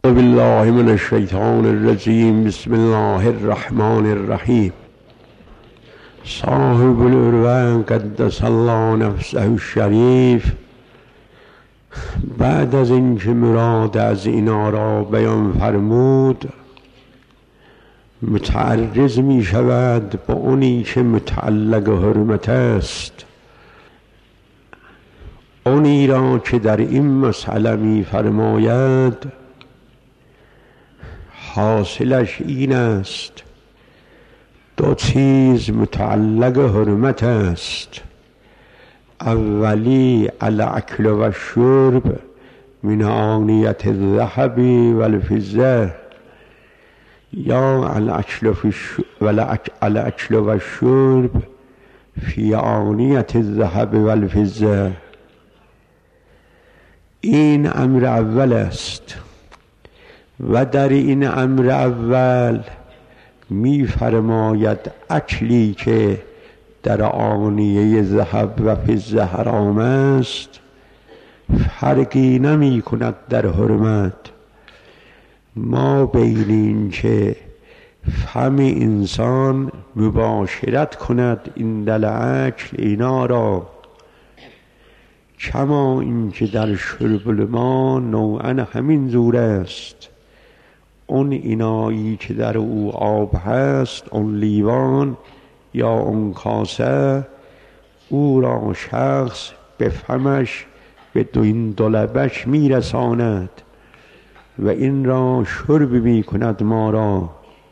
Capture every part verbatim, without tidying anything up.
بالله من الشیطان الرجیم. بسم الله الرحمن الرحیم. صاحب العروة قدس الله نفسه الشریف بعد از اینکه مراد از اینا را بیان فرمود متعرض می شود با اونی که متعلق حرمت است، اونی را که در این مسئله می فرماید حاصلش این است: دو چیز متعلق حرمت است. اولی الاکل و الشرب من آنیت الذهب و الفضه، یا الاکل و الشرب فی آنیت الذهب و الفضه. این امر اول است و در این امر اول می فرماید اکلی که در آنیه ذهب و فضه حرام است فرقی نمی کند در حرمت ما بین این که فم انسان مباشرت کند این دل اکل اینا را، کما این که در شرب الماء نوعا همین زور است. اون اینایی که در او آب هست، اون لیوان یا اون کاسه، او را شخص به فمش به دو این دولبش می رساند و این را شرب می کند. ما را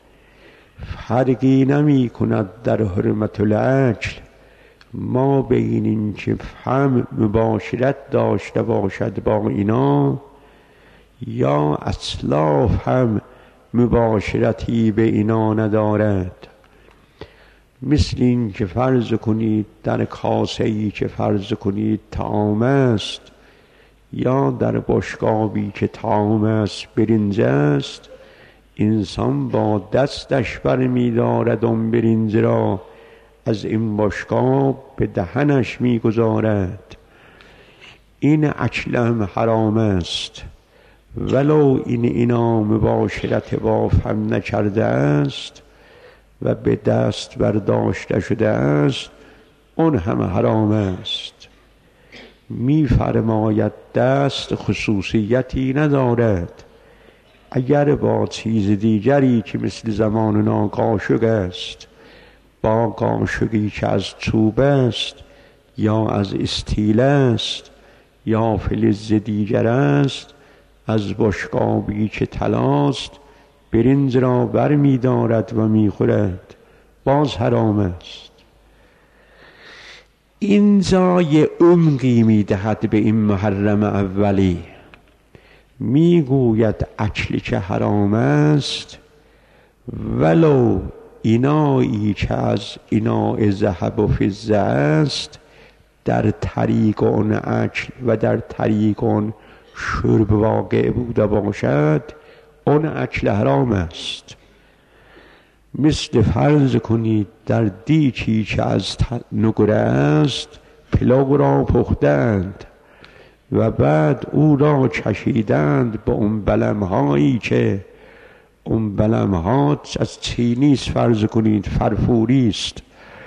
فرقی نمی کند در حرمت الاکل ما بین این که فم مباشرت داشته باشد با اینا یا اصلاف هم مباشرتی به اینا ندارد. مثل این که فرض کنید در کاسه ای که فرض کنید طعام است یا در بشقابی که طعام است برنج است، انسان با دستش برمی دارد اون برنج را از این بشقاب به دهنش می گذارد. این اکل هم حرام است ولو این اینا مباشرت با فم نکرده است و به دست برداشته شده است، اون هم حرام است. می فرماید دست خصوصیتی ندارد. اگر با چیز دیگری که مثل زماننا قاشق است، با قاشقی که از چوب است یا از استیل است یا فلز دیگر است، از بشقابی که طلاست برنج را بر می دارد و می خورد، باز حرام است. این جای عمقی می دهد به این محرم اولی. می گوید اکلی که حرام است ولو اینایی که از ایناء ذهب و فضه است در طریق اون اکل و در طریق اون شرب واقع بوده باشد، اون اکل حرام است. مثل فرض کنید در دیکی که از نقره است پلو را پختند و بعد او را چشیدند با اون بلمهایی که اون بلمها از چینیست، فرض کنید فرفوری است.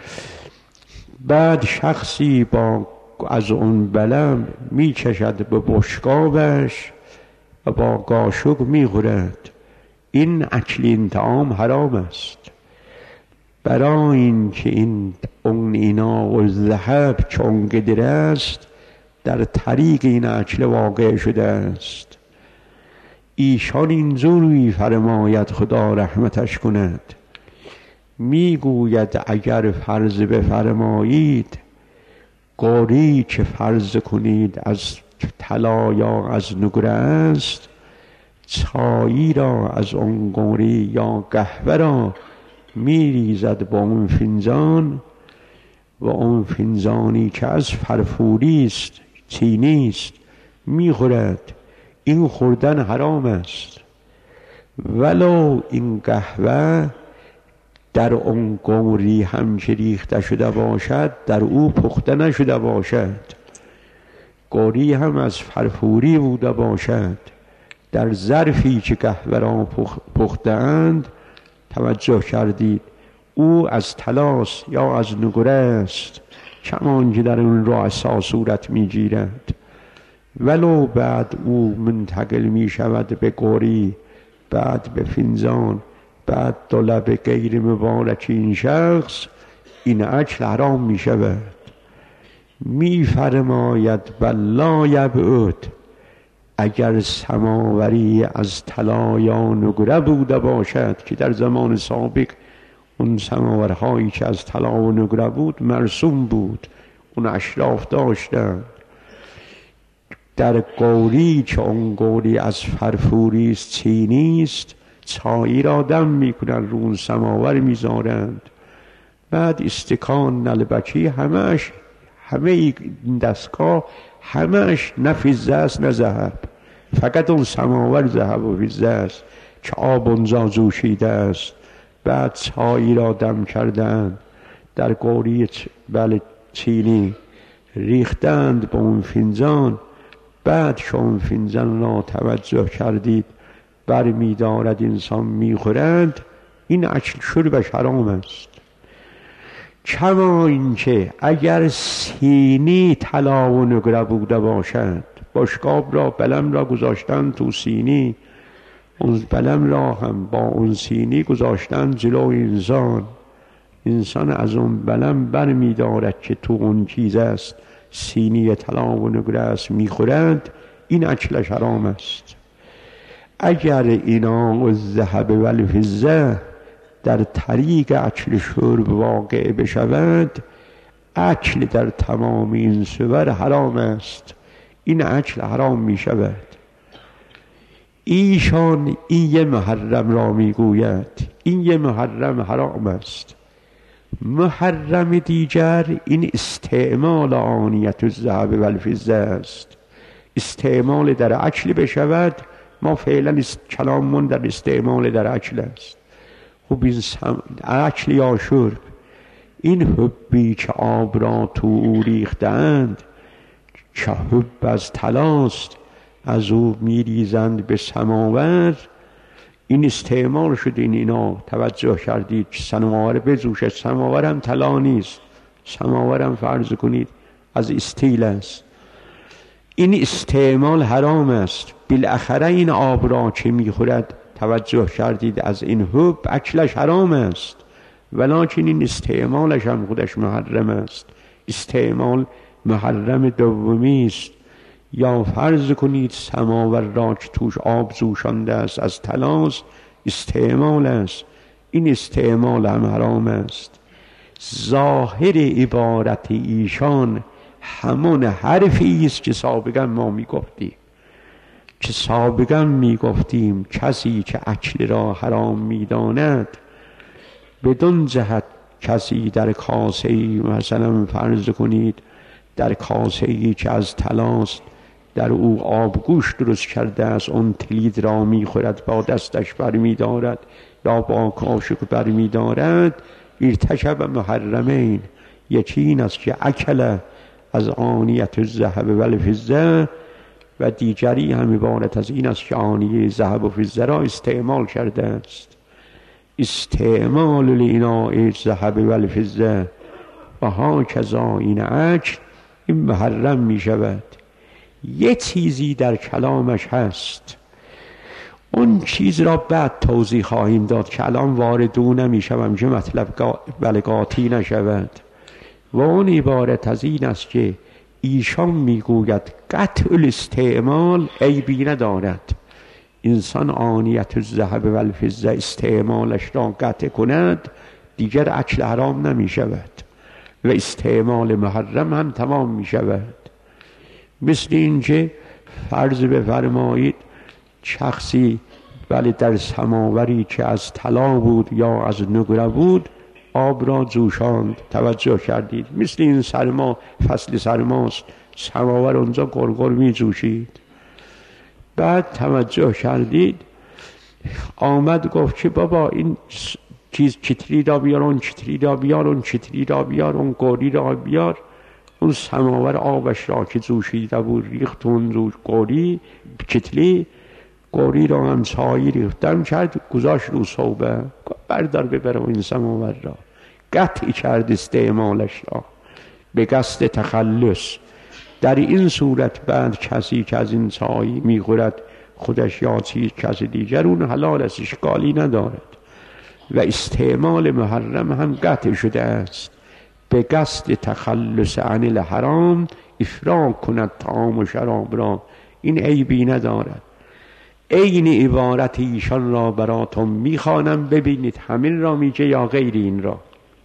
بعد شخصی با از اون بلم می چشد به بشقابش و با قاشق می خورد. این اکل این طعام حرام است. برای این که این اون اینا و ذهب چون قدر است در طریق این اکل واقع شده است. ایشان اینجور می فرماید خدا رحمتش کند، می گوید اگر فرض بفرمایید قوری که فرض کنید از طلا یا از نقره است، چایی را از اون قوری یا قهوه را می ریزد با اون فنجان و اون فنجانی که از فرفوری است، چینی است، می خورد. این خوردن حرام است ولو این قهوه در اون قوری هم که ریخته شده باشد در او پخته نشده باشد، قوری هم از فرفوری بوده باشد، در ظرفی که قهوه را پختند توجه کردید او از طلاست یا از نقره است، کمان که در اون رؤسا صورت میگیرد. ولو بعد او منتقل می شود به قوری، بعد به فنجان، بعد دو لب غیر مبارک این شخص، این اکل حرام می شود. می فرماید بلا یبعد، اگر سماوری از طلا یا نقره بوده باشد، که در زمان سابق اون سماورهایی که از طلا و نقره بود مرسوم بود، اون اشراف داشتن. در قوری که اون قوری از فرفوری است، چینی است، چایی را دم میکنن، رو اون سماور میذارند. بعد استکان نلبکی همش، همه این دستگاه همش نه فضه است نه ذهب، فقط اون سماور ذهب و فضه است که آب اونجا جوشیده است. بعد چایی را دم کردند در قوری بله چینی، ریختند به اون فنجان. بعد که اون فنجان را توجه کردید برمی دارد انسان میخورند، این اکل شربش حرام است. کما اینکه اگر سینی طلا و نقره بوده باشد، بشقاب را بلم را گذاشتن تو سینی، اون بلم را هم با اون سینی گذاشتن جلو انسان، انسان از اون بلم برمی دارد که تو اون چیز است، سینی طلا و نقره است، میخورند، این اکلش حرام است. اگر اینا الذهب و الفضه در طریق اکل شرب واقع بشود، اکل در تمام این صور حرام است، این اکل حرام می شود. ایشان این یه محرم را می گوید، این یه محرم حرام است. محرم دیگر این استعمال آنیت الذهب و الفضه است، استعمال در اکل بشود. ما فعلا کلاممون در استعمال در اکل است. خب این اکل یا شرب، این حبی که آب را تو او ریختند، که حب از طلاست، از او میریزند به سماور، این استعمال شده. این اینا توجه کردید که سماور بجوشد، سماور هم طلا نیست، سماور هم فرض کنید از استیل است. این استعمال حرام است. بالاخره این آب را که میخورد توجه کردید از این حب اکلش حرام است، ولکن این استعمالش هم خودش محرم است. استعمال محرم دومی است. یا فرض کنید سماور را که توش آب جوشانده است از طلاست، استعمال است، این استعمال هم حرام است. ظاهر عبارت ایشان همون حرفی است که سابقا ما میگفتیم، که سابقا میگفتیم کسی که اکل را حرام میداند، بدون جهت کسی در کاسه ای مثلا فرض کنید در کاسه ای که از طلاست، در او آبگوش درست کرده است، اون تلید را میخورد، با دستش برمی دارد یا با کاشق برمی دارد، ارتکب محرمین. یکی این است که اکل از آنیت الذهب و الفضه، و دیگری هم عبارت از این است که آنیه ذهب و فضه را استعمال کرده است. استعمال الاناء الذهب و الفضه و هاکذا این اکل، این محرم می شود. یه چیزی در کلامش هست، اون چیز را بعد توضیح خواهیم داد که الان وارد او نمی شوم که مطلب بلغاتی نشود. و اون عبارت از این است که ایشان میگوید قطع الاستعمال عیبی ندارد. انسان آنیت الذهب و الفضه استعمالش را قطع کند، دیگر اکل حرام نمی شود و استعمال محرم هم تمام می شود. مثل اینکه فرض بفرمایید شخصی ولی در سماوری که از طلا بود یا از نقره بود آب را جوشاند، توجه کردید، مثل این سرما، فصل سرماست، سماور اونجا گرگر می جوشید. بعد توجه کردید آمد گفت که بابا این چیز چتری را بیار، اون چتری را بیار، اون چتری را بیار، اون قوری را بیار. اون سماور آبش را که جوشیده بود ریخت اون رو قوری چتری، قوری را هم چایی ریختم کرد گذاشت رو صوبه، بردار ببره این سماور را. قطعی کرد استعمالش را به قصد تخلص. در این صورت بعد کسی که از این چایی میخورد خودش یا چیز کسی دیگر، اون حلال است، اشکالی ندارد. و استعمال محرم هم قطع شده است. به قصد تخلص عن الحرام افراط کند طعام و شراب را، این عیبی ندارد. عین عبارت ایشان را براتون میخوانم ببینید همین را میگه یا غیر این را.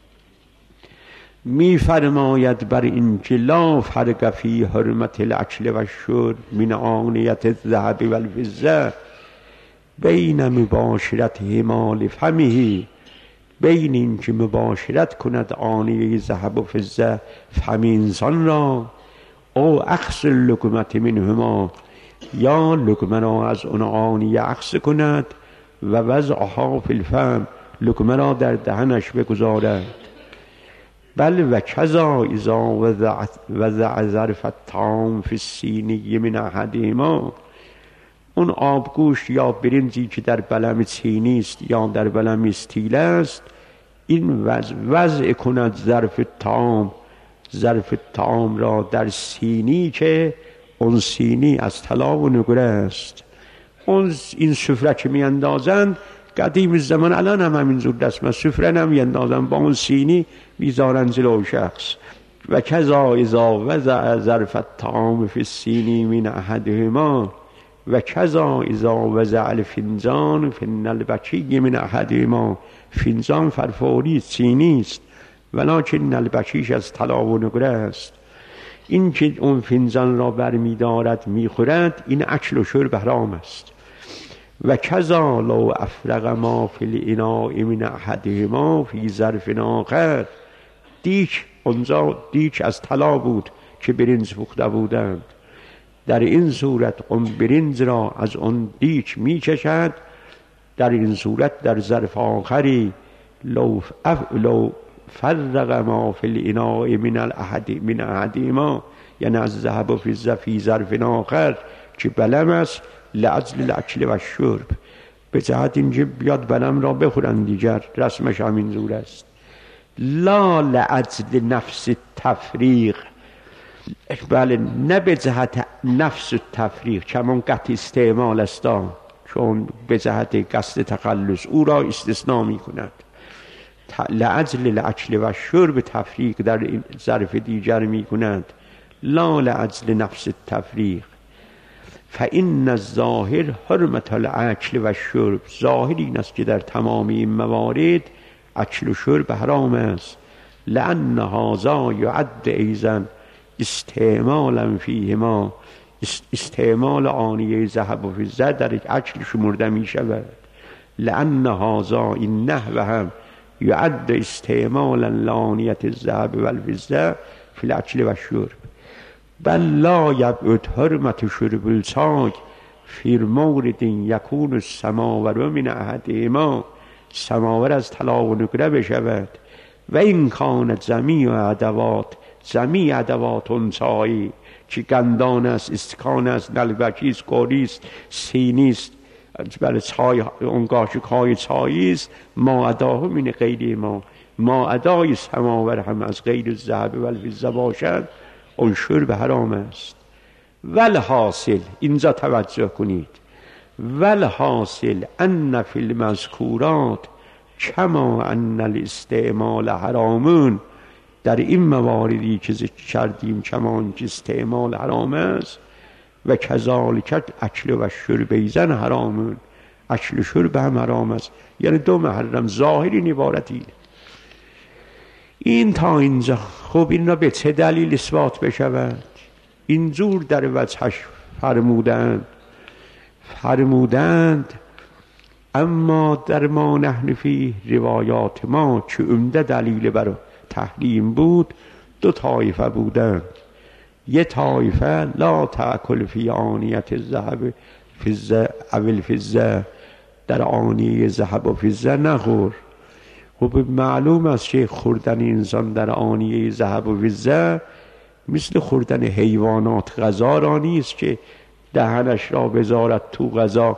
میفرماید بر این که لا فرق فی حرمت الاکل و الشرب من آنیت الذهب و الفضه بین مباشرت همال فمه، بین این که مباشرت کند آنیه ذهب و فضه فم انسان را، او اخذ لقمت منهما، یا لقمه را از اون آنیه اخذ کند و وضعها فی الفم، لقمه را در دهنش بگذارد. بل و کذا اذا وضع ظرف الطعام فی الصینی من احدهما، اون آبگوشت یا برنجی که در بلم چینی است یا در بلم استیل است، این وضع, وضع کند ظرف طعام، ظرف طعام را در سینی که اون سینی از طلا و نقره است. اون این سفره که می اندازند قدیم زمان، الان هم همینجور دست من سفره نمی اندازند، با اون سینی میذارن جلو شخص. و کذا اذا وضع ظرف الطعام فی الصینی من احدهما و کذا اذا وضع الفنجان فی النلبکی من احدهما، فنجان فرفوری سینی است ولکن نلبکیش از طلا و نقره است. این که اون فنجان را برمی دارد میخورد، این اکل و شرب حرام است. و کذا لو افرغ ما فی الاناء من احدهما فی ظرف آخر، دیک اونجا دیک از طلا بود که برنج پخته بودند، در این صورت اون برنج را از اون دیک میکشد، در این صورت در ظرف آخری لو اف لو فرق ما فی الاناء من الاحد من احدهما، یعنی از ذهب و فضه فی ظرف آخر که بلم است، لاجل الاکل و الشرب، به جهت اینکه بیاد بلم را بخورن دیگر، رسمش همین جور است. لا لاجل نفس تفریق، بله نه به جهت نفس تفریق، چون قطع استعمال است، چون به جهت قصد تخلص او را استثناء می کند. لاجل الاکل و الشرب تفریق در این ظرف دیگر می کند، لا لاجل نفس التفریق. فإن الظاهر حرمت الاکل و الشرب، ظاهر این است که در تمام این موارد اکل و شرب حرام است. لأن هذا یعد ایضا استعمالا فیهما، استعمال آنیه ذهب و فضه در اکل شمرده می شود. لأن هذا این نحو هم یعد استعمالا لآنیت الذهب و الفضه فی الاکل و الشرب. بل لا یبعد حرمت شرب الچاک فی مورد یکون السماور من احدهما، سماور از طلا و نقره بشود. و این کانت جمیع ادوات، جمیع ادوات اون چایی که گندان است، استکان است، نلبکی است، قوری است، سینی است، برای چای اون قاشق های چایی است، ما اداه من غیر ما، ما ادای سماور هم از غیر الذهب و الفضه باشد، اون شرب حرام است. والحاصل، اینجا توجه کنید، والحاصل ان فی المذکورات کما ان الاستعمال حرامون، در این مواردی که ذکر کردیم کما که استعمال حرام است، و کذالک اکل و شرب ایضا حرامون، اکل و شرب هم حرام است. یعنی دو محرم، ظاهری عبارتی این تا اینجا. خب این را به چه دلیل اثبات بشود؟ اینجور در وجهش فرمودند فرمودند اما در ما نحن فی روایات ما که عمده دلیل بر تحریم بود، دو طایفه بودند. یه طایفه لا تأکل فی آنیت الذهب فضه او الفضه، در آنیه ذهب و فضه نخور. خب معلوم است که خوردن انسان در آنیه ذهب و فضه مثل خوردن حیوانات غذا را نیست که دهنش را بذارد تو غذا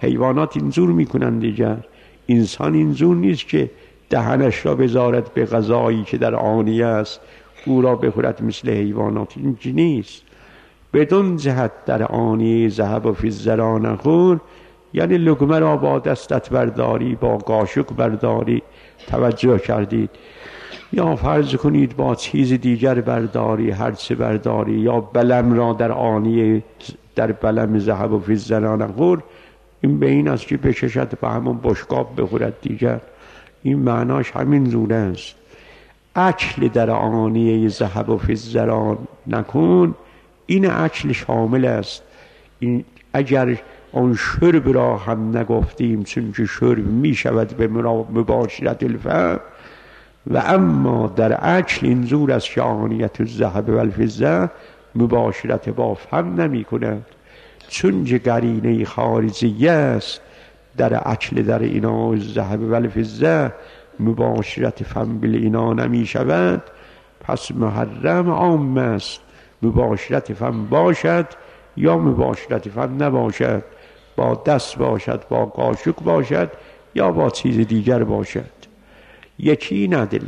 حیوانات اینجور میکنن دیگر. انسان اینجور نیست که دهنش را بذارد به غذایی که در آنیه است او را بخورد مثل حیوانات. اینجور نیست. بدون جهت در آنیه ذهب و فضه را نخور، یعنی لقمه را با دستت برداری، با قاشق برداری. توجه کردید؟ یا فرض کنید با چیز دیگر برداری، هر چه برداری، یا بلم را در آنیه در بلم ذهب و فضه را نخور. این به این است که بکشد به همون بشقاب بخورد دیگر. این معناش همین زوره است. اکل در آنیه ذهب و فضه را نکن، این اکل شامل است. این اگر آن شرب را هم نگفتیم، چون که شرب می شود به مباشرت الفم، و اما در اکل این زور از شانیت الذهب و الفضه مباشرت با فم نمی کند، چون که قرینه خارجی است در اکل در اینا الذهب و الفضه مباشرت فم بل اینا نمی شود. پس محرم عام است، مباشرت فم باشد یا مباشرت فم نباشد، با دست باشد، با قاشق باشد یا با چیز دیگر باشد. یکی این ادله.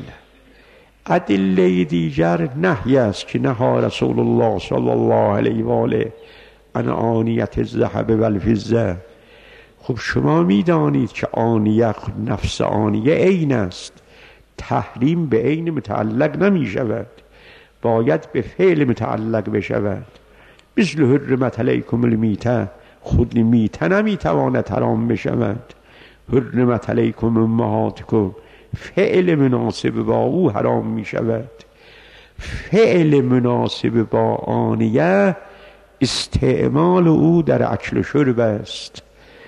ادله دیگر نهی است که نهی رسول الله صلی الله علیه و آله عن آنیت الذهب و الفضه. خب شما میدانید که آنیه نفس آنیه عین است. تحریم به عین متعلق نمی شود، باید به فعل متعلق بشود. مثل حرمت علیکم المیته، خود میته نمیتواند حرام بشود. حرمت علیکم امهاتکم، فعل مناسب با او حرام می شود. فعل مناسب با آنیه استعمال او در اکل و شرب است.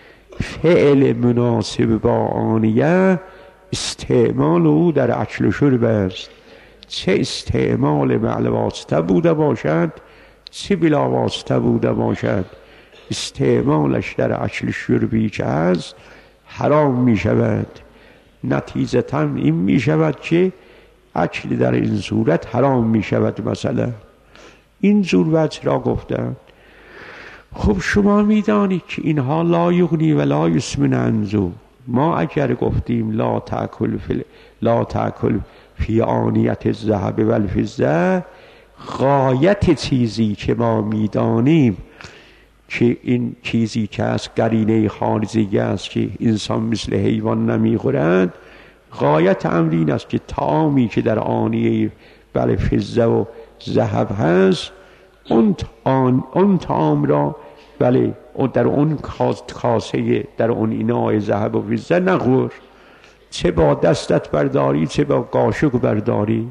فعل مناسب با آنیه استعمال او در اکل و شرب است. چه استعمال معل واسطه بوده باشد، چه بلا واسطه بوده باشد، استعمالش در اکل شربی که هست حرام می شود. نتیجتاً این می شود که اکل در این صورت حرام می شود. مثلا این جور وجه را گفتن. خب شما می دانید که اینها لا یغنی و لا یسمن عنه. ما اگر گفتیم لا تأکل فی لا تأکل فی آنیت الذهب و الفضه، غایت چیزی که ما می دانیم که این چیزی که از قرینه خارجی است که انسان مثل حیوان نمیخورد، غایت امر این است که طعامی که در آنیه بله فضه و ذهب هست، اون آن اون طعام را بله در اون کاسه در اون اینای ذهب و فضه نخور، چه با دستت برداری چه با قاشق برداری.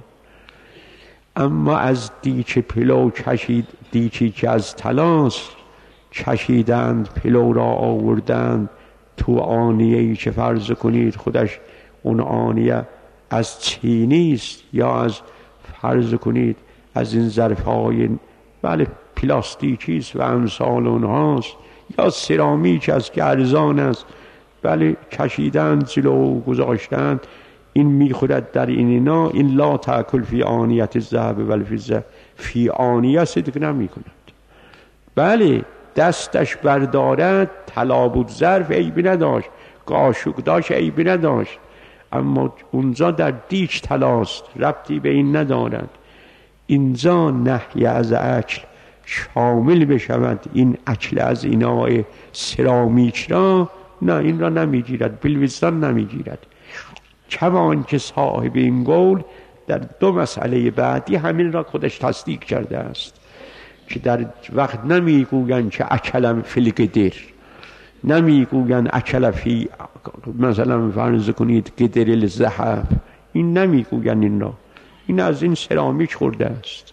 اما از دیچ پلو کشید، دیچی که از طلاست کشیدند، پلو را آوردند تو آنیه‌ای که فرض کنید خودش اون آنیه از چینی است یا از فرض کنید از این ظرف‌های بله پلاستیکی است و امثال اونهاست، یا سرامیک است که ارزان است، بله کشیدند جلو گذاشتند، این میخورد در این اینا. این لا تأکل فی آنیت الذهب و الفضه، فی آنیه صدق نمی کند. بله دستش بردارد، طلا بود ظرف عیبی نداشت، قاشق داشت عیبی نداشت، اما اونجا در دیچ طلاست، ربطی به این ندارد. اینجا نهی از اکل شامل بشود این اکل از اینای سرامیک را، نه این را نمیگیرد، بالوجدان نمیگیرد. کمان که صاحب این قول در دو مسئله بعدی همین را خودش تصدیق کرده است که در وقت نمیگویند که اکلم فی القدر، نمیگویند اکل فی مثلا فرض کنید قدر الذهب، این نمیگویند این را، این از این سرامیک خورده است.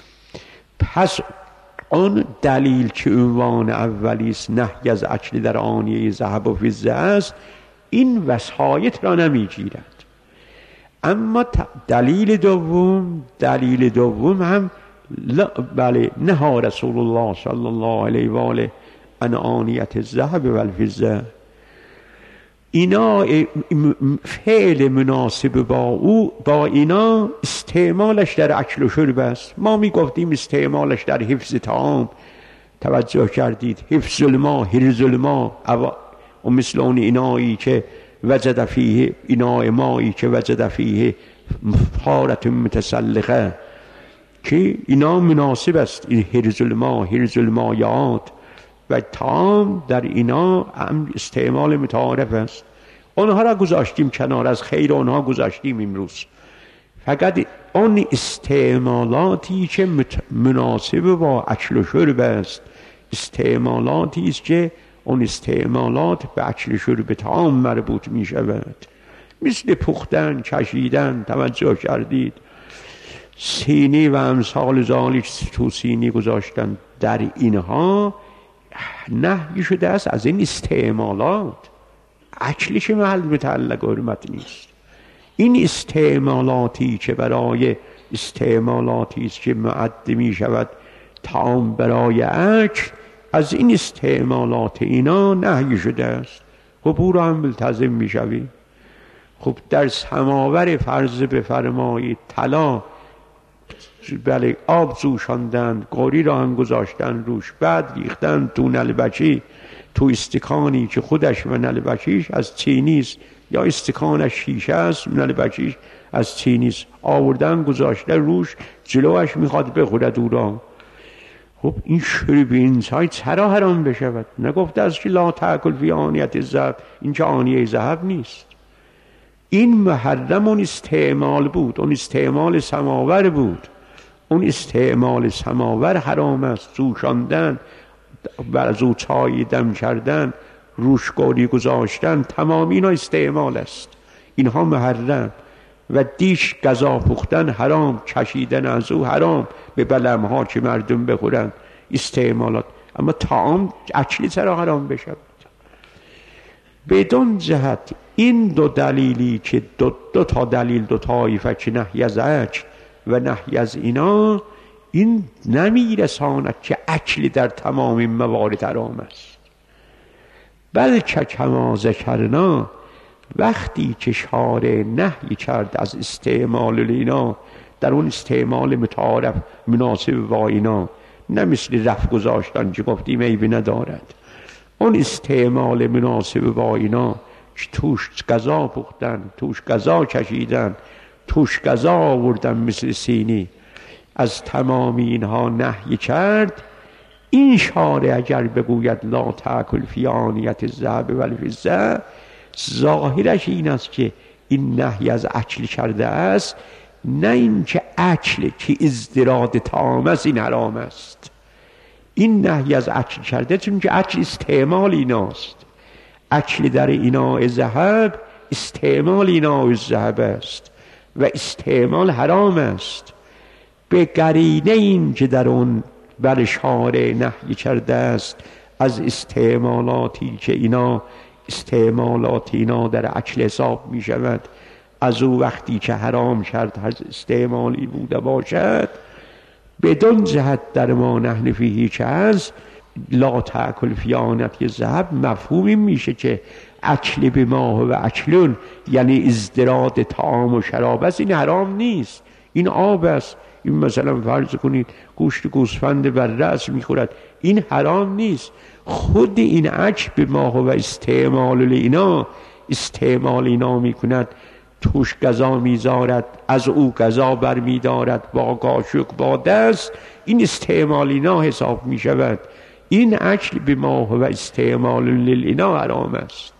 پس آن دلیل که عنوان اولی است نهی از اکل در آنیه ذهب و فضه است، این وسایط را نمیگیرد. اما دلیل دوم دلیل دوم هم بله نهی رسول الله صلی الله علیه و آله عن آنیت الذهب و الفضه، اینا فعل مناسب با او با اینا استعمالش در اکل و شرب است. ما می گفتیم استعمالش در حفظ طعام، توجه کردید، حفظ الماء، حرز الماء، و مثل اون اینایی که وجد فیه، اینای مایی که وجد فیه فارت متسلقه، که اینا مناسب است، این حرز الماء، حرز المایات و تام در اینا هم استعمال متعارف است. اونها را گذاشتیم کنار، از خیر اونها گذاشتیم امروز. فقط اون استعمالاتی که مناسب با اکل و شرب است، استعمالاتی است که اون استعمالات به اکل و شرب طعام مربوط می شود، مثل پختن، چشیدن. توجه کردید سینی و امثال ذالک تو سینی گذاشتن، در اینها نهی شده است از این استعمالات. اکلش محل متعلق حرمت نیست. این استعمالاتی که برای استعمالاتی است که معد می شود طعام برای اکل، از این استعمالات اینا نهی شده است. خب او را هم ملتزم می شوی. خب در سماور فرض بفرمایید طلا، بله آب جوشاندن، قوری را هم گذاشتن روش، بعد ریختن تو نلبچی، تو استکانی که خودش و نلبچیش از چینی است، یا استکانش شیشه است نلبچیش از چینی است، آوردن گذاشته روش، جلوش میخواد بخورد او را. خب این شرب انسان چرا حرام بشود؟ نگفته است که لا تأکل فی آنیة الذهب، این که آنیه ذهب نیست. این محرم اون استعمال بود، اون استعمال سماور بود. اون استعمال سماور حرام است. جوشاندن، از او چای دم کردن، روش قوری گذاشتن، تمام اینا استعمال است. اینها محرم. و دیش غذا پختن حرام، کشیدن از او حرام، به بلمها که مردم بخورن، استعمالات. اما طعام اکلی چرا حرام بشود؟ بدون جهت این دو دلیلی که دو, دو تا دلیل، دو طایفه که نهی از اکل و نهی از اینا، این نمیرساند که اکلی در تمام موارد حرام است. بلکه کما ذکرنا، وقتی که شارع نهی کرد از استعمال اینا، در اون استعمال متعارف مناسب با اینا، نه مثل رفع گذاشتن که گفتیم عیبی ندارد، اون استعمال مناسب با اینا که توش غذا پختن، توش غذا کشیدن، توش غذا آوردن مثل سینی، از تمام اینها نهی کرد. این شارع اگر بگوید لا تأکل فی آنیة الذهب و الفضة، ظاهرش این است که این نهی از اکل کرده است، نه این که اکل که ازدراد طعام است این حرام است. این نهی از اکل کرده چون که اکل استعمال ایناست. اکل در ایناء ذهب استعمال ایناء ذهب است و استعمال حرام است. به قرینه این که در اون بر شارع نهی کرده است از استعمالاتی که اینا استعمالات اینا در اکل حساب می شود، از او وقتی که حرام کرد هر استعمالی بوده باشد، بدون جهت در ما نحن فیه که از لا تأکل فی آنیة الذهب مفهومی میشه که اکل به ما و اکلون یعنی ازدراد طعام و شراب است، این حرام نیست، این آب است. این مثلا فرض کنید گوشت گوسفند بر رأس میخورد، این حرام نیست. خود این اکل به ما و استعمال اینا، استعمال اینا میکند، توش غذا میذارد، از او غذا بر میدارد با قاشق با دست، این استعمال اینا حساب میشود. این اکل به ما و استعمال لینا حرام است.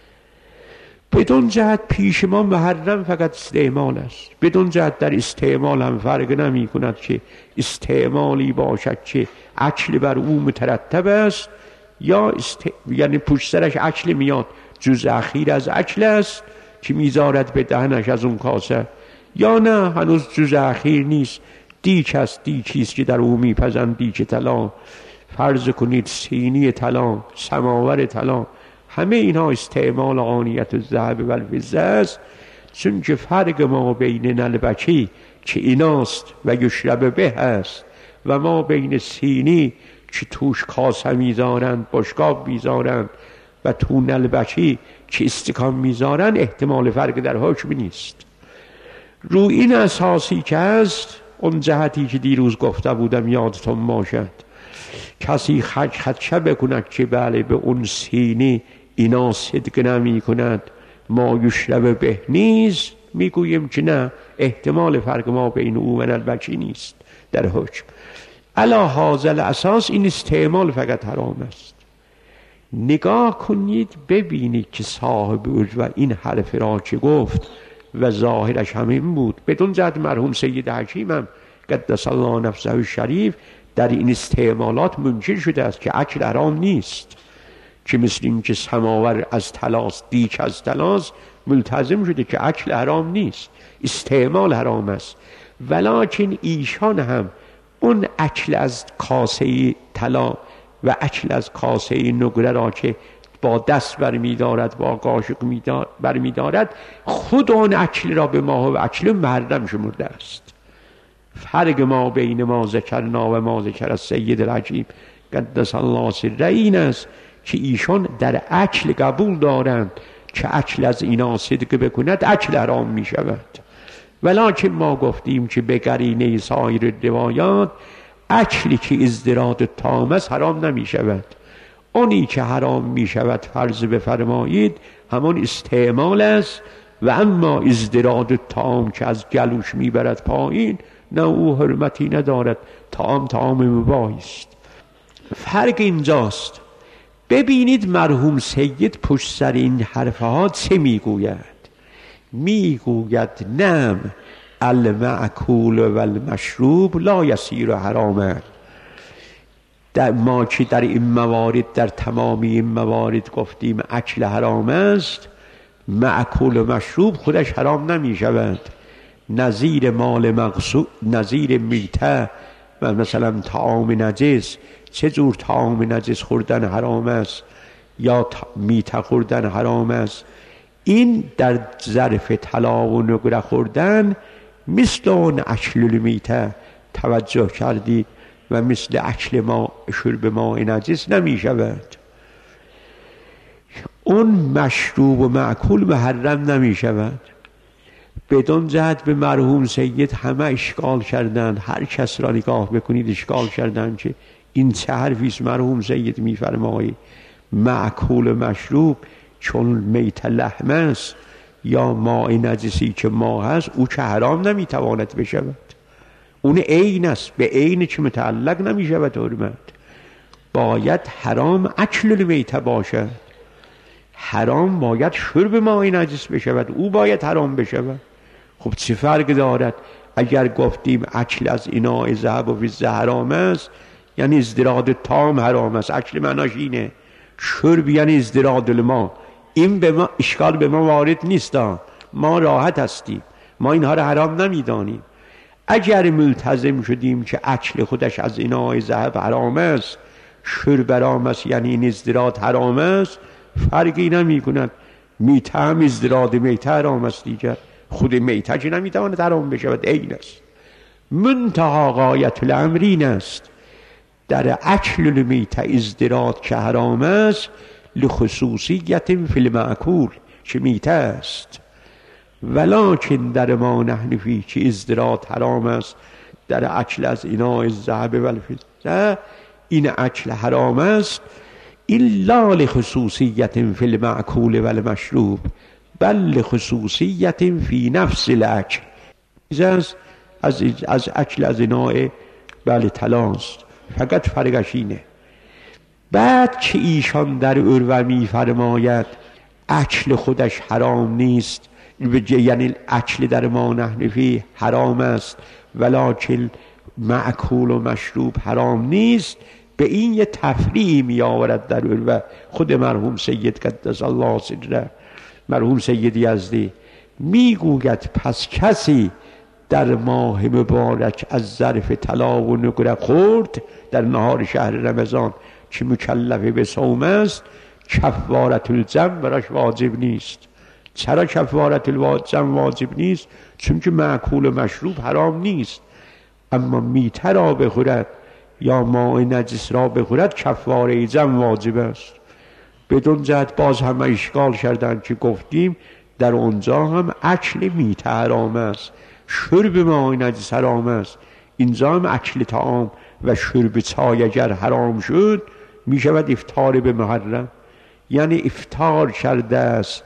بدون جهت پیش ما محرم فقط استعمال است. بدون جهت در استعمال هم فرق نمی کند که استعمالی باشد که اکل بر او مترتب است، یا است... یعنی پشت سرش اکل میاد، جز اخیر از اکل است که میذارد به دهنش از اون کاسه، یا نه هنوز جز اخیر نیست، دیک است، دیکیست که در او میپزند، دیک طلا، فرض کنید سینی طلا، سماور طلا، همه اینها استعمال آنیة الذهب و الفضة است. چون که فرق ما بین نلبکی که ایناست و یشرب به است و ما بین سینی که توش کاسه میذارند، بشقاب میذارند و تو نلبکی که استکان میذارند، احتمال فرق در حکم نیست. رو این اساسی که است، اون جهتی که دیروز گفته بودم یادتون باشد، کسی خدشه بکند که بله به اون سینی اینا صدق نمی کند ما یشرب به نیست، میگوییم که نه، احتمال فرق ما بین او و البچی نیست در حکم. علا هذا الاساس این استعمال فقط حرام است. نگاه کنید ببینید که صاحب و این حرف را چه گفت و ظاهرش همین بود. بدون جهت مرحوم سید حکیم هم قدس الله نفسه الشریف در این استعمالات منکر شده است که اکل حرام نیست، که مثل این که سماور از طلاست، دیک از طلاست، ملتزم شده که اکل حرام نیست، استعمال حرام است. ولکن ایشان هم اون اکل از کاسه طلا و اکل از کاسه نقره را که با دست برمی دارد، با قاشق برمی دارد، خود آن اکل را به ما و اکل محرم شمرده است. فرق ما بین ما ذکرنا و ما ذکر السید العجیب قدس الله سره این است که ایشان در اکل قبول دارند که اکل از اینا صدق بکند اکل حرام می شود. ولکن ما گفتیم که به قرینه سایر روایات اکلی که ازدراد تام است حرام نمی شود. اونی که حرام می شود فرض بفرمایید همان استعمال است، و اما ازدراد تام که از گلوش می برد پایین، نه، او حرمتی ندارد، طعام طعام مباحی است. فرق اینجاست. ببینید مرحوم سید پشت سر این حرفها چه میگوید. میگوید نم المأکول و المشروب لا یصیر حراما. در ما که در این موارد، در تمام این موارد گفتیم اکل حرام است، مأکول و مشروب خودش حرام نمی شود. نظیر مال مغصوب، نظیر میته و مثلا طعام نجس، چه جور طعام نجس خوردن حرام است یا میته خوردن حرام است. این در ظرف طلا و نقره خوردن مثل اون اکل المیته توجه کردید و مثل اکل ما شرب ماء نجس نمی شود. اون مشروب و معکول محرم نمی شود. بدون جهت به مرحوم سید همه اشکال کردند، هر کس را نگاه بکنید اشکال کردند که این چه حرفیست. مرحوم سید میفرمایید معکول مشروب چون میت لحم است یا ماء نجسی که ما هست، او که حرام نمیتواند بشود. اون عین است، به عین که متعلق نمیشود حرمت. باید حرام اکل المیت باشد، حرام باید شرب ماء نجس بشود، او باید حرام بشود. خب چه فرق دارد اگر گفتیم اکل از ایناء ذهب و فضه حرام است، یعنی ازدراد تام حرام است، اکل معناش اینه. شرب یعنی ازدراد الماء. این به ما اشکال به ما وارد نیست، ما راحت هستیم، ما اینها را حرام نمیدانیم. اگر ملتزم شدیم که اکل خودش از ایناء ذهب حرام است، شرب حرام است، یعنی این ازدراد حرام است، فرقی نمی کند. میته هم ازدراد میته حرام است دیگر، خود میته که نمیتواند حرام بشود، عین است. منتها غایت الامر این است در اکل المیته ازدراد که حرام است لخصوصیت فی المأکول که میته است، ولکن در ما نحن فی که ازدراد حرام است در اکل از ایناء الذهب و الفضه، این اکل حرام است الا لخصوصیت فی المأکول و المشروب بل لخصوصیت فی نفس الاکل. از از از اکل از ایناء بله طلاست، فقط فرقش اینه. بعد که ایشان در عروه می فرماید اکل خودش حرام نیست، یعنی اکل در ما نحن فیه حرام است ولکن مأکول و مشروب حرام نیست، به این یه تفریعی می آورد در عروه خود مرحوم سید قدس الله سره، مرحوم سید یزدی میگوید پس کسی در ماه مبارک از ظرف طلا و نقره خورد در نهار شهر رمضان که مکلف به صوم است، کفارت الذنب براش واجب نیست. چرا کفارت الذنب واجب نیست؟ چون که مأکول و مشروب حرام نیست، اما میته را بخورد یا ماء نجس را بخورد کفاره ذنب واجب است. بدون جهت باز همه اشکال کردند که گفتیم در اونجا هم اکل میته حرام است، شرب ماء نجس حرام است. اینجا هم اکل طعام و شرب چای اگر حرام شد می شود افطار به محرم. یعنی افطار کرده است،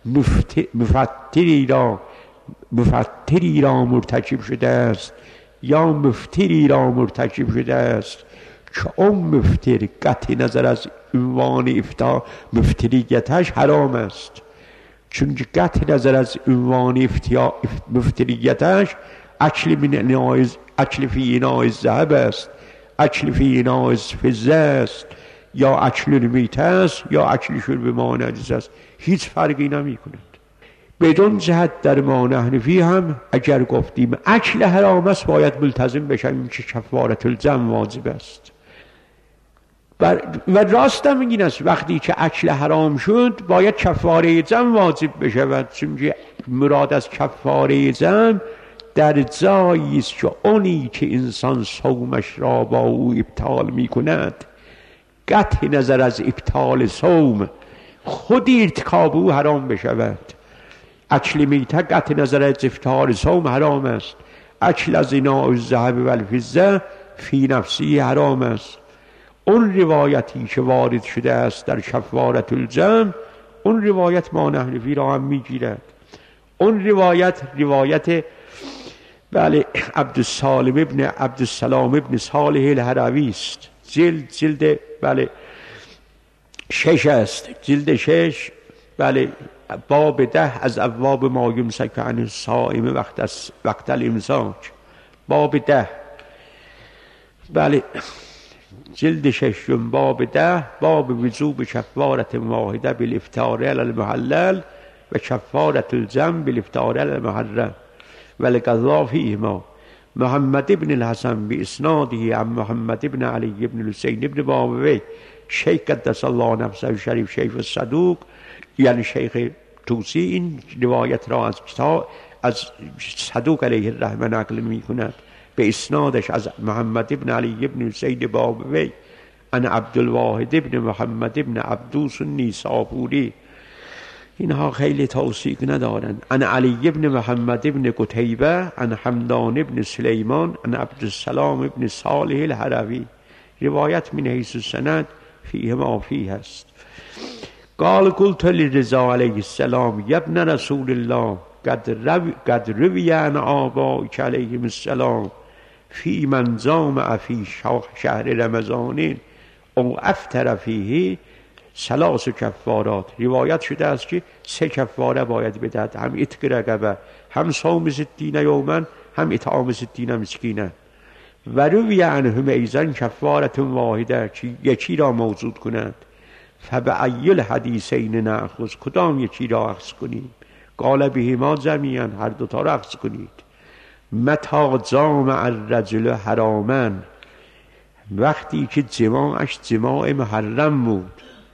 مفطری را مفطری را مرتکب شده است یا مفطری را مرتکب شده است که اون مفطر قطع نظر از عنوان افطار مفطریتش حرام است، چون قطع نظر از عنوان مفطریتش اکل من اناء اکل فی اناء الذهب است، اکل فی اناء الفضه است، یا اکل المیت است یا اکل شرب ماء نجس است، هیچ فرقی نمی کند. بدون جهت در ما حنفی هم اگر گفتیم اکل حرام است باید ملتزم بشیم که کفاره الجمع واجب است. و راست هم این است وقتی که اکل حرام شد باید کفاره جمع واجب بشود، چون مراد از کفاره جمع در جایی است که اونی که انسان صومش را با او ابطال می کند قطع نظر از ابطال صوم خود ارتکاب او حرام بشود. اکل میته قطع نظر از ابطال صوم حرام است، اکل از اناء الذهب و الفضه فی نفسی حرام است. اون روایتی که وارد شده است در کفاره الجمع اون روایت ما حنفی را هم میگیرد. اون روایت روایت بله عبدالسلام ابن عبدالسلام ابن صالح الهروی است، جلد جلد بله شش است، جلد شش بله باب ده از ابواب ما یمسک عن الصائم وقت وقت الامساک، باب ده بله جلد ششم باب ده، باب وجوب کفاره واحده بالافطار علی المحلل و کفاره الجمع بالافطار علی المحرم و لقضا فیهما. محمد ابن الحسن باسناده عن محمد ابن علی ابن الحسین ابن بابوی شیخ قدس الله نفسه شریف شیخ الصدوق، یعنی شیخ توسی این روایت را از کتاب از صدوق علیه الرحمه نقل می کند به اسنادش از محمد ابن علی ابن حسین بابوی عن عبدالواحد ابن محمد ابن عبدوس النیسابوری، اینها خیلی توثیق ندارند، عن علی ابن محمد ابن قتیبه عن حمدان ابن سلیمان عن عبدالسلام ابن صالح الهروی. روایت من حیث السند فیه ما فیه است. قال قلت لرضا علیه السلام یا ابن رسول الله قد روی عن آبائک علیهم السلام فی من جامع فی شهر رمضان او افطر فیه ثلاث کفارات. روایت شده است که سه کفاره باید بدهد، هم عتق رقبه، هم صوم ستین یوما، هم اطعام ستین مسکینه. و روی عنهم ایضا کفاره واحده که یکی را موجود کند. فبأی الحدیثین نأخذ، کدام یکی را اخذ کنیم؟ قال بهما جمیعا، هر دوتا را اخذ کنید. متی جامع الرجل حراما، وقتی که جماعش جماع محرم بود،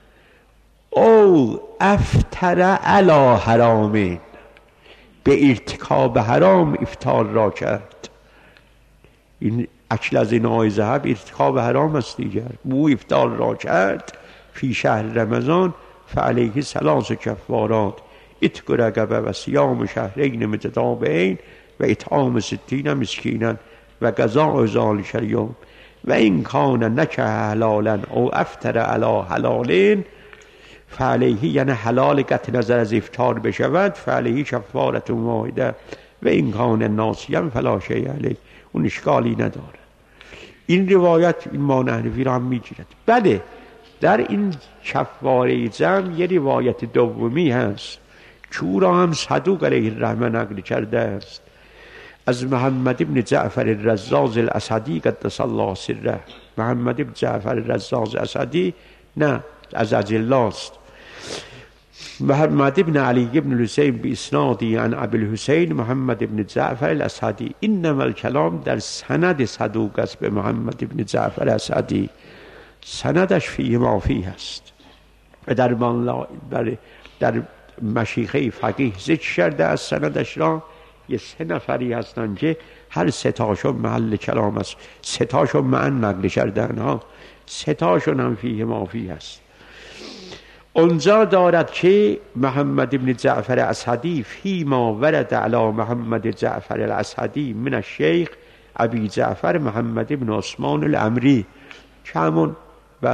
او افطر علی حرام، به ارتکاب حرام افطار را کرد. این اکل از اناء ذهب ارتکاب حرام است دیگر، او افطار را کرد فی شهر رمضان فعلیه ثلاث کفارات، عتق رقبه و صیام شهرین متتابعین و اطعام ستین مسکینا و قضاء ذلک الیوم. و این کان نکح حلالا او افطر علی حلالین فعلیه، یعنی حلال قطع نظر از افطار بشود، فعلیه کفاره واحده و این کان ناسیا فلا شیء علیه، اون اشکالی نداره. این روایت این ما حنفی را هم میگیرد. بله در این کفاره جمع یه روایت دومی هست که او را هم صدوق علیه الرحمه نقل کرده است از محمد ابن جعفر الرزاز الاسدی قدس الله سره. محمد ابن جعفر الرزاز اسدی نه از اجل است. محمد ابن علی ابن الحسین باسنادی عن ابی الحسین محمد ابن جعفر الاسدی. انما الکلام در سند صدوق است به محمد ابن جعفر الاسدی، سندش فیه ما فیه است. و در در در مشیخه فقیه ذکر کرده از سندش را یه سه نفری هستند که هر سه تاشون محل کلام است، سه تاشون معن نقل کردن ها، سه تاشون هم فیه ما فیه است. اونجا دارد که محمد ابن جعفر الاسدی فی ما ورد علی محمد جعفر الاسدی من الشیخ ابی جعفر محمد ابن عثمان الامری، که همون بله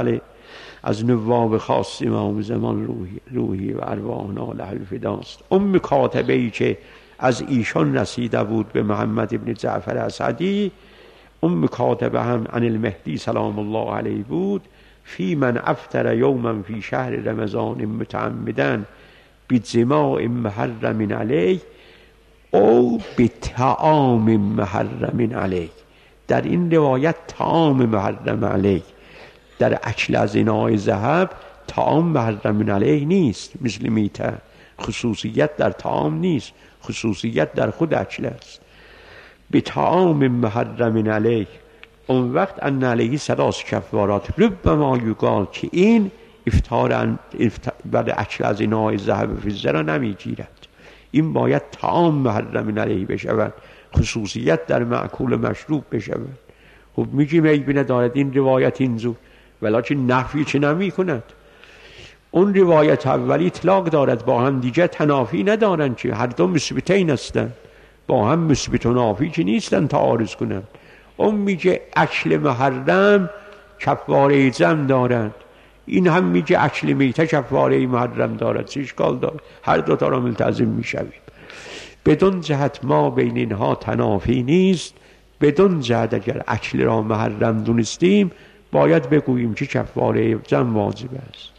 از نواب خاص امام زمان روحی, روحی و ارواحنا له الفداست. ام کاتبه ای که از ایشان رسیده بود به محمد ابن جعفر اسدی، ام کاتبه هم عن المهدی سلام الله علیه بود. فی من افطر یوما فی شهر رمضان متعمدا بجماع محرم علیه او بطعام محرم علیه. در این روایت طعام محرم علیه، در اکل از انای ذهب طعام محرم علیه نیست، مثل میته خصوصیت در طعام نیست، خصوصیت در خود اکل است. بطعام محرم علیه، اون وقت ان علیه ثلاث کفارات ربما یقال که این افطار بعد اکل از انای ذهب فضه را نمیگیرد، این باید طعام محرم علیه بشود، خصوصیت در معکول مشروب بشود. خب میگیم عیبی ندارد این روایت اینجور، ولیکن نفی چه نمی کند. اون روایت اولی اطلاق دارد، با هم دیگه تنافی ندارند که هر دو مثبتین هستند، با هم مثبت و نافی که نیستن تعارض کنند. اون میگه اکل محرم کفاره جمع دارند، این هم میگه اکل میته کفاره محرم دارد، چه اشکال دارد؟ هر دو تا را ملتزم میشویم. بدون جهت ما بین اینها تنافی نیست. بدون جهت اگر اکل را محرم دونستیم باید بگوییم که کفاره جمع واجب است.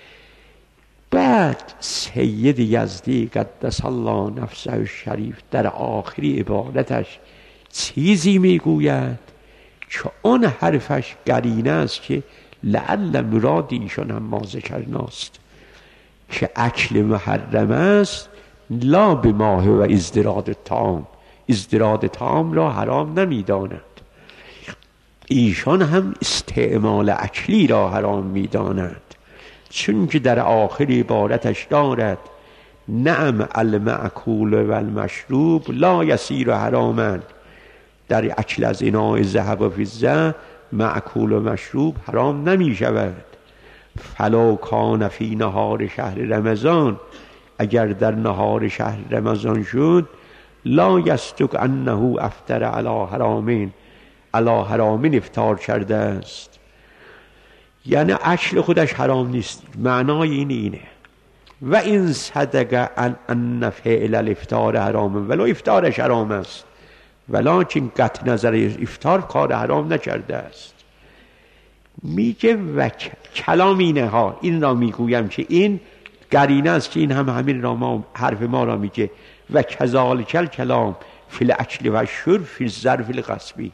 بعد سید یزدی قدس الله نفسه الشریف در آخری عبارتش چیزی میگوید که اون حرفش قرینه است که لعل مراد ایشان هم ما ذکرناست، که اکل محرم است لا بماه و ازدراد طعام، ازدراد طعام را حرام نمیداند، ایشان هم استعمال اکلی را حرام میداند، چون که در آخر عبارتش دارد نعم المأکول و المشروب لا یصیر حراما. در اکل از اناء ذهب و فضه مأکول و مشروب حرام نمی شود. فلو کان فی نهار شهر رمضان، اگر در نهار شهر رمضان شد لا یصدق انه افطر علی حرامین، علی حرامین افطار کرده است، یعنی اکل خودش حرام نیست، معنای این اینه. و این صدق ان ان فعل الافطار حرام، ولو افطارش حرام است، ولکن قطع نظر افطار کار حرام نکرده است. میگه و کلام اینه ها، این را میگویم که این قرینه است که این هم همین را ما حرف ما را میگه. و کذالک الکلام فی الاکل و الشرب فی الظرف الغصبی،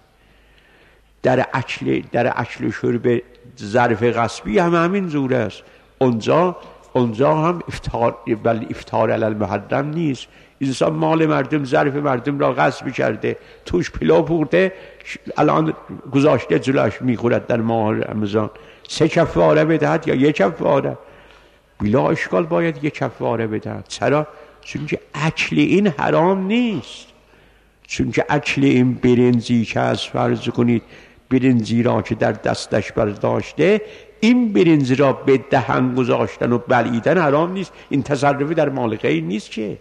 در اکل در اکل و شرب ظرف غصبی هم همین زور است. اونجا اونجا هم افطار بل افطار علی المحرم نیست، انسان مال مردم ظرف مردم را غصب کرده، توش پلو پورته، الان گذاشته جلوش میخورد در ماه رمضان، سه کفاره بدهد یا یک کفاره؟ بلا اشکال باید یک کفاره بدهد. چرا؟ چون که اکل این حرام نیست، چون که اکل این برنجی که از فرض کنید برنجی را که در دستش برداشته، این برنج را به دهن گذاشتن و بلعیدن حرام نیست، این تصرفی در مال غیر نیست، که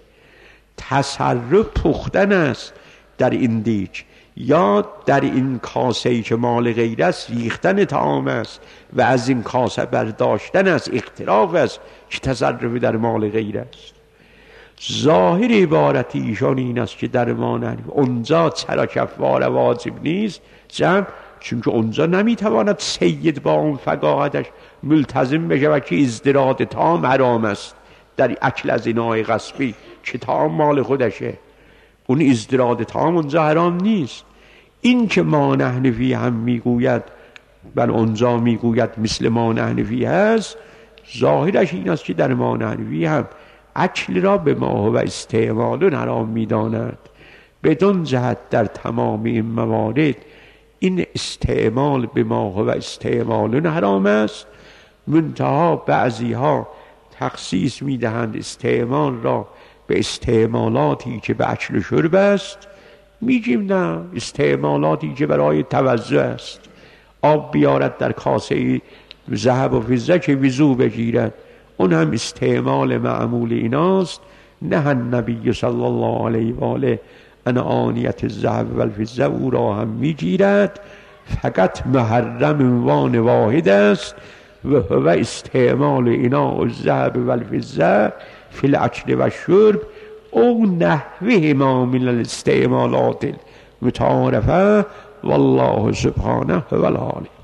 تصرف پختن است در این دیگ یا در این کاسه‌ای که مال غیر است، ریختن طعام است و از این کاسه برداشتن است، اقتراف است که تصرفی در مال غیر است. ظاهر عبارت ایشان این است که در ما نه اونجا چرا کفاره واجب نیست جمع، چون که اونجا نمیتواند سید با اون فقاهتش ملتزم بشه و که ازدراد طعام حرام است در اکل از اناء غصبی که طعام مال خودشه، اون ازدراد طعام اونجا حرام نیست. این که ما نحنفی هم میگوید بل اونجا میگوید مثل ما نحنفی هست، ظاهرش این است که در ما نحنفی هم اکل را به ما و استعمال حرام میداند. بدون جهت در تمام این موارد این استعمال به ما و استعمال حرام است، منتها بعضی ها تخصیص میدهند استعمال را به استعمالاتی که به اکل و شرب است. میگیم نه، استعمالاتی که برای توضع است، آب بیارد در کاسه ذهب و فضه که وضو بگیرد، اون هم استعمال معمول ایناست. نه النبی صلی الله علیه و آله ان آنیت الذهب و الفضه او را هم میگیرد، فقط محرم عنوان واحد است، و هو استعمال اینا الذهب و الفضه فی الاکل و الشرب او نحوه ما من الاستعمالات المتعارفه والله سبحانه هو العالی.